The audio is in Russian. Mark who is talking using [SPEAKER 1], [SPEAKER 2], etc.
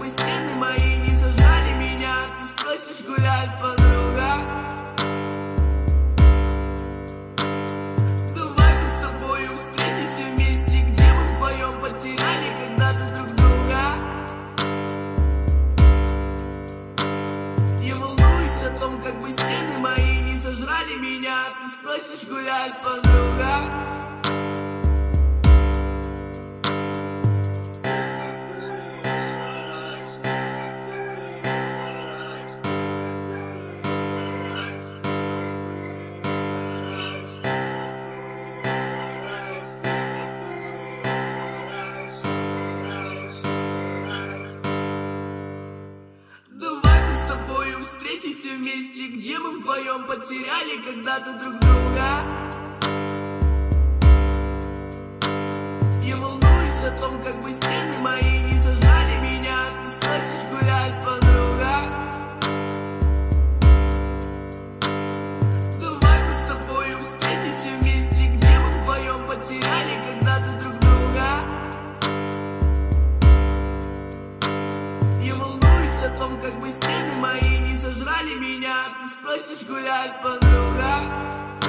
[SPEAKER 1] бы стены мои не сожрали меня. Ты спросишь гулять, подруга? Давай мы с тобою встретимся вместе, где мы вдвоем потеряли когда-то друг друга. Я волнуюсь о том, как бы стены мои не сожрали меня. Ты спросишь гулять, подруга? Встретимся вместе, где мы вдвоем потеряли когда-то друг друга. Я волнуюсь о том, как бы стены мои не сожрали меня. Ты спросишь гулять, подруга? Давай мы с тобою встретимся вместе, где мы вдвоем потеряли когда-то друг друга. Я волнуюсь о том, как бы стены мои не сожрали меня. Ты спросишь гулять, подруга?